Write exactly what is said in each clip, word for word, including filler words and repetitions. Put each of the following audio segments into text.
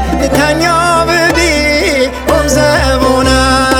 تنیا ببی اون زبونه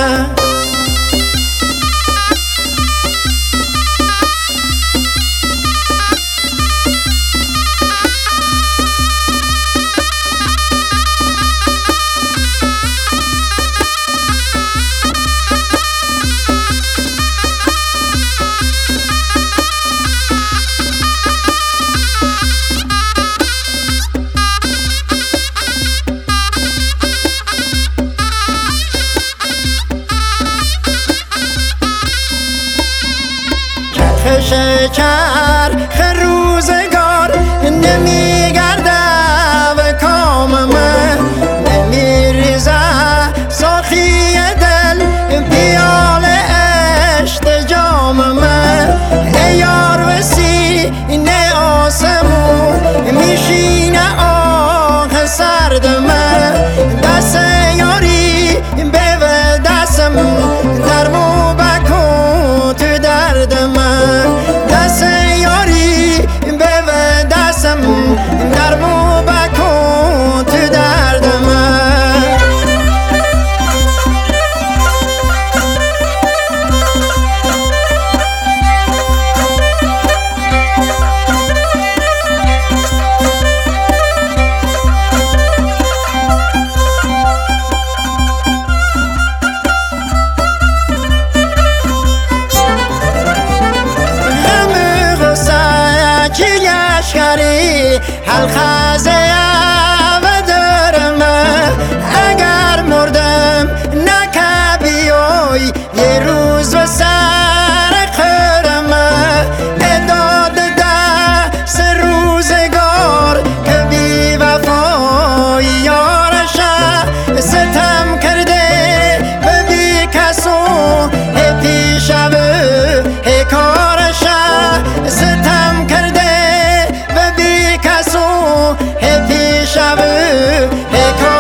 شکر روزگار نمیگرده و کام من نمیریزه ساخی دل پیال عشق جام من ای یار وسی نه آسمون میشینه آه سرد من دست یاری به دستم درمو بکن تو درد من دست یاری به دستم درمو بکن تو درد من حلقه و دارم اگر مردم نکه بیای یه روز و سر خرم اداد دست روزگار که بی وفای یارشه ستم کرده به بی کسو پیشه و کارشه ستم کرده کسو هپی شب